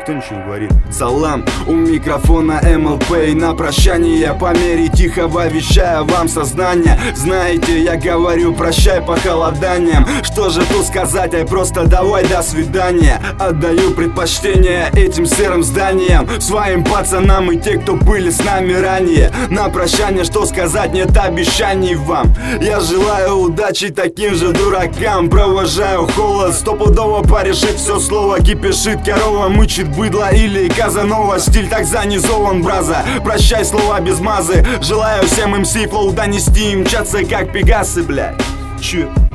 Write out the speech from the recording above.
никто ничего не говорит. Салам, у микрофона МЛП, на прощание по мере тихого вещая вам сознание. Знаете, я говорю прощай по холоданиям. Что же тут сказать, ай просто давай до свидания. Отдаю предпочтение этим серым зданиям, своим пацанам и те, кто были с нами ранее. На прощание что сказать, нет обещаний вам. Я желаю удачи таким же дуракам. Провожаю холод, стопудово порешит все слово. Кипишит корова, мычит быдло или казанова. Стиль так занизован, браза. Прощай, слова без мазы. Желаю всем МС флоу донести, мчаться как пегасы, блядь. Чё?